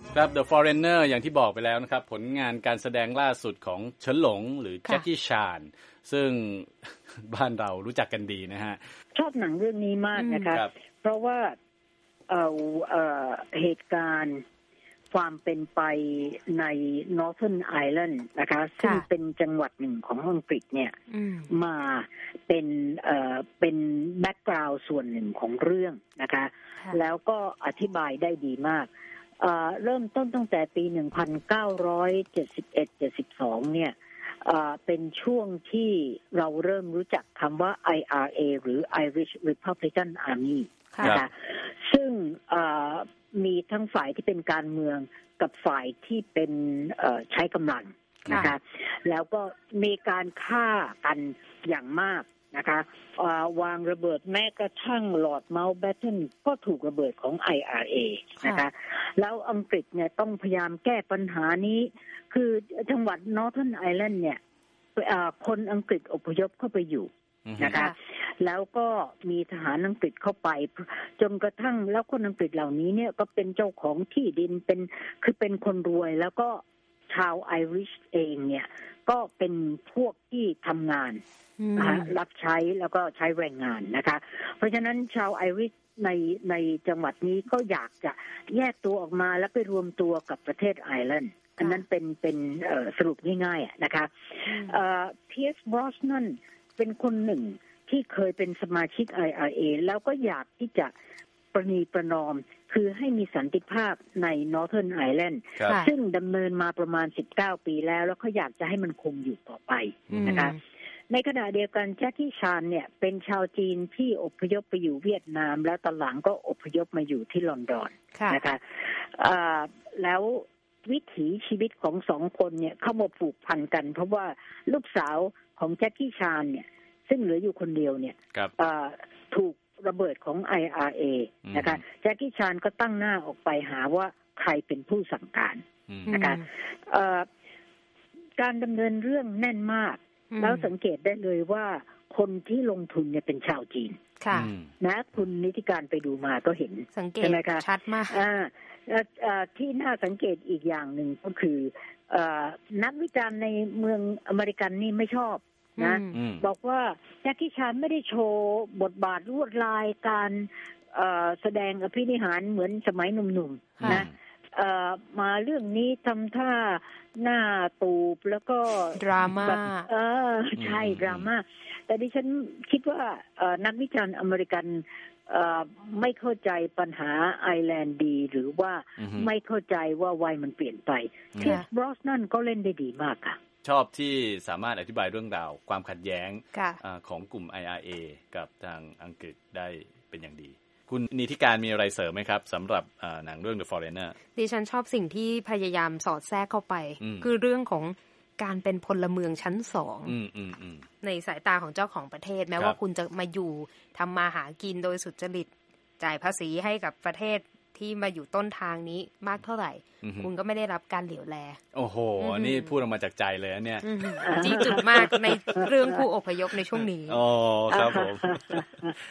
ครับ The Foreigner อย่างที่บอกไปแล้วนะครับผลงานการแสดงล่าสุดของเฉินหลงหรือแจ็คกี้ชานซึ่ง บ้านเรารู้จักกันดีนะฮะชอบหนังเรื่องนี้มากนะคะเพราะว่าเหตุการณ์ความเป็นไปใน Northern Ireland นะคะซึ่งเป็นจังหวัดหนึ่งของอังกฤษเนี่ยมาเป็นแบ็คกราวด์ส่วนหนึ่งของเรื่องนะคะแล้วก็อธิบายได้ดีมากเริ่มต้นตั้งแต่ปี 1971-72 เนี่ยเป็นช่วงที่เราเริ่มรู้จักคำว่า IRA หรือ Irish Republican Army นะคะซึ่งมีทั้งฝ่ายที่เป็นการเมืองกับฝ่ายที่เป็นใช้กำลังนะคะแล้วก็มีการฆ่ากันอย่างมากนะคะวางระเบิดแม้กระทั่งลอร์ดเมาท์แบตเทนก็ถูกระเบิดของ IRA นะคะแล้วอังกฤษเนี่ยต้องพยายามแก้ปัญหานี้คือจังหวัด Northern Ireland เนี่ยคนอังกฤษอพยพเข้าไปอยู่นะคะแล้วก็มีทหารอังกฤษเข้าไปจนกระทั่งแล้วคนอังกฤษเหล่านี้เนี่ยก็เป็นเจ้าของที่ดินเป็นคนรวยแล้วก็ชาวไอริชเองเนี่ยก็เป็นพวกที่ทำงานรับใช้แล้วก็ใช้แรงงานนะคะเพราะฉะนั้นชาวไอริชในจังหวัดนี้ก็อยากจะแยกตัวออกมาแล้วไปรวมตัวกับประเทศไอร์แลนด์อันนั้นเป็นสรุปง่ายๆนะคะเพียร์ส บรอสนันเป็นคนหนึ่งที่เคยเป็นสมาชิก IRA แล้วก็อยากที่จะประนีประนอมคือให้มีสันติภาพใน Northern Ireland ซึ่งดำเนินมาประมาณ19ปีแล้วก็อยากจะให้มันคงอยู่ต่อไปนะคะในขณะเดียวกันแจ็คกี้ชานเนี่ยเป็นชาวจีนที่อพยพไปอยู่เวียดนามแล้วตอนหลังก็อพยพมาอยู่ที่ลอนดอนนะคะแล้ววิถีชีวิตของสองคนเนี่ยเข้ามาผูกพันกันเพราะว่าลูกสาวของแจ็คกี้ชานเนี่ยซึ่งเหลืออยู่คนเดียวเนี่ยถูกระเบิดของ IRA นะคะแจ็คกี้ชานก็ตั้งหน้าออกไปหาว่าใครเป็นผู้สั่งการนะคะการดำเนินเรื่องแน่นมากแล้วสังเกตได้เลยว่าคนที่ลงทุนเนี่ยเป็นชาวจีนนะคุณนิติการไปดูมาก็เห็นสังเกตชัดมากที่น่าสังเกตอีกอย่างหนึ่งก็คือนักวิจารณ์ในเมืองอเมริกันนี่ไม่ชอบนะบอกว่าแจ็คกี้ชานไม่ได้โชว์บทบาทลวดลายการแสดงอภินิหารเหมือนสมัยหนุ่มๆนะมาเรื่องนี้ทำท่าหน้าตูบแล้วก็ดราม่าใช่ดราม่าแต่ดิฉันคิดว่านักวิจารณ์อเมริกันไม่เข้าใจปัญหาไอร์แลนด์ดีหรือว่าไม่เข้าใจว่าวัยมันเปลี่ยนไปเพียร์ส บรอสนันก็เล่นได้ดีมากค่ะชอบที่สามารถอธิบายเรื่องราวความขัดแย้งของกลุ่ม IRA กับทางอังกฤษได้เป็นอย่างดีคุณนิติการมีอะไรเสริมไหมครับสำหรับหนังเรื่อง The Foreigner ดิฉันชอบสิ่งที่พยายามสอดแทรกเข้าไปคือเรื่องของการเป็นพลเมืองชั้นสองในสายตาของเจ้าของประเทศแม้ว่าคุณจะมาอยู่ทำมาหากินโดยสุจริตจ่ายภาษีให้กับประเทศที่มาอยู่ต้นทางนี้มากเท่าไหร่คุณก็ไม่ได้รับการเหลียวแลโอ้โหนี่พูดออกมาจากใจเลยเนี่ยจี้จุดมากในเรื่องผู้อพยพในช่วงนี้อ๋อครับผม